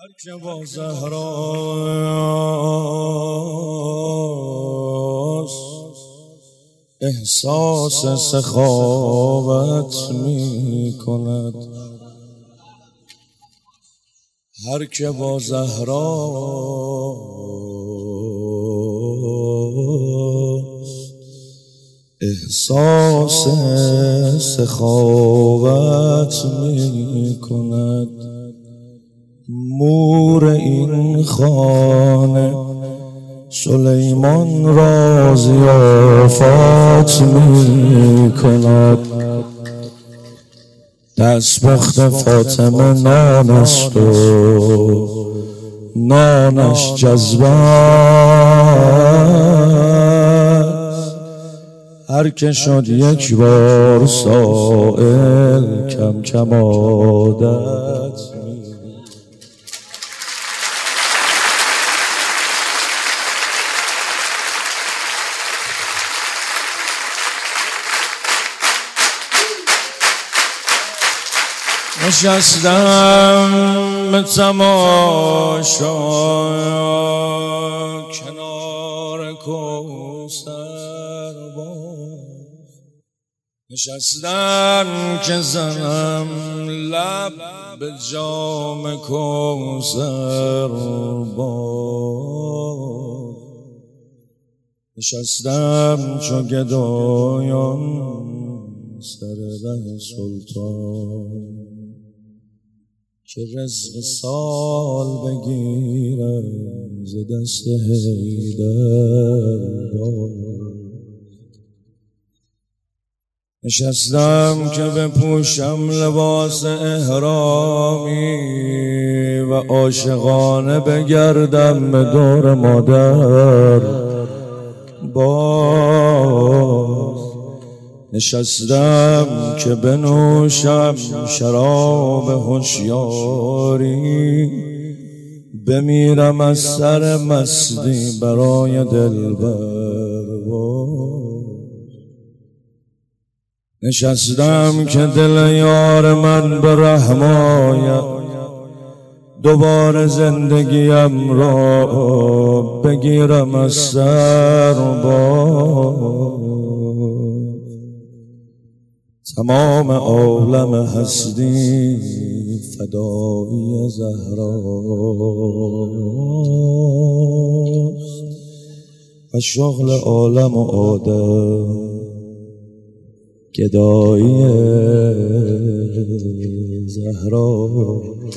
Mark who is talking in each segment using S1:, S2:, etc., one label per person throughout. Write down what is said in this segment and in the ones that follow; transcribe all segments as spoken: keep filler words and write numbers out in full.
S1: هر که با زهراست احساس سخاوت می کند، هر که با زهراست احساس سخاوت می کند. مور این خانه سلیمان را ضیافت می کند، دستپخت فاطمه نان است و نانش جذبه است. هر که شد یک بار سائل کم کم عادت می نشستم به تماشا کنار کوثر باغ، نشستم که زنم لب به جام کوثر باغ، نشستم چو گدایان سر ره سلطان که رزق سال بگیرم ز دست حیدر. نشستم که بپوشم لباس احرامی و عاشقانه بگردم به دور مادر باز. نشستم که بنوشم شراب هوشیاری، بمیرم از سر مستی برای دلبر. نشستم که دل یار من به رحم آید، دوباره زندگیم را بگیرم از سر باز. تمام عالم هستی فدایی زهراست و شغل عالم و آدم گدایی زهراست.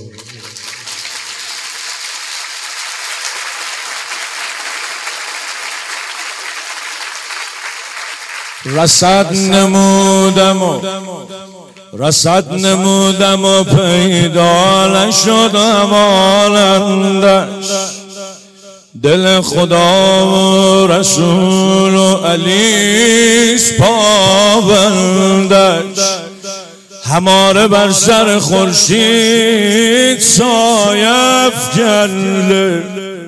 S1: رصد نمودم و رصد نمودم و پیدا نشد امانندش، دل خدا و رسول و علیس پابندش. هماره بر سر خورشید سایه افکنده،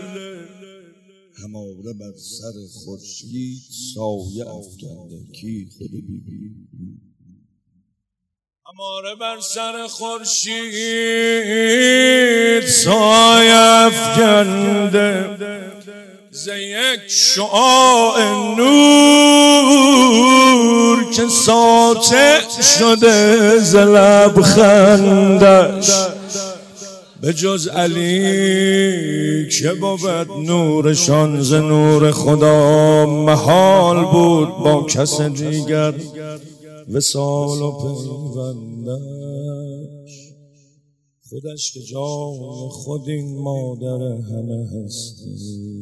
S1: هماره بر سر خورشید سایه افکنده. کی خود بی بی هماره بر سر خورشید سایه افکنده، ز یک شعاع نور که ساطع شده ز لبخندش. به جز علی که بود نورشان ز نور خدا، محال بود با کس دیگر وصال و پیوندش. خودش که جای خود این مادر همه هستی،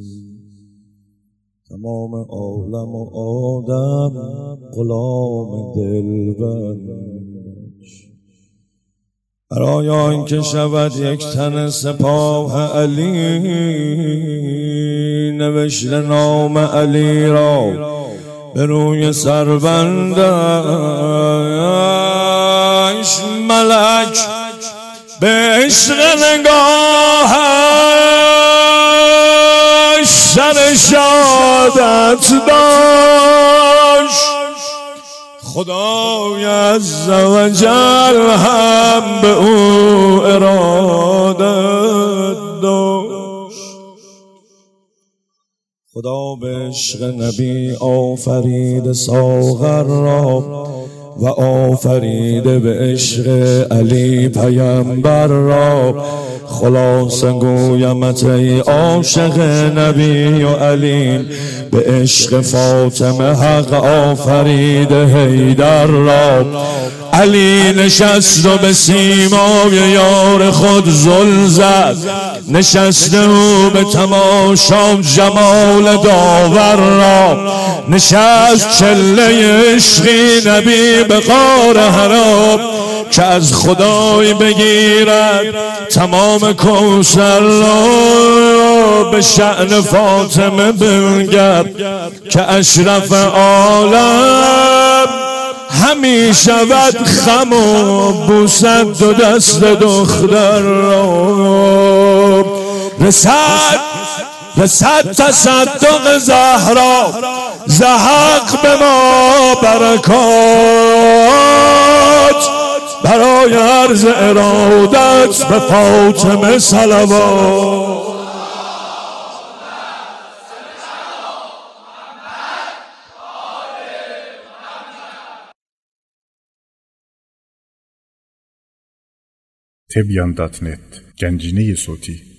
S1: تمام عالم و آدم غلام دلبندش. برای آنکه شود یک تن سپاه علی، نوشته نام علی را به روی سربندش. ملک به عشق نگاهش سر شادت داشت، خدای عز و جل هم به او اراده داشت. خدا به عشق نبی آفرید ساغر را و آفریده به عشق علی پیامبر را. خلاصه گویمت ای عاشق نبی و علی، به عشق فاطمه حق آفریده حیدر را. علی نشست و به سیمای یار خود زل زد، نشسته او به تماشا جمال داور را. نشست چله عشقی نبی به غار حرا، که از خدای بگیرد تمام کوثر را. به شأن فاطمه بنگر که اشرف عالم، همی شود خم و بوسد دو دست دختر را. رسد رسد تصدق زهرا، زحق به ما برکات، برای عرض ارادت به فاطمه صلوات.
S2: تبیان دات نت گنجینه صوتی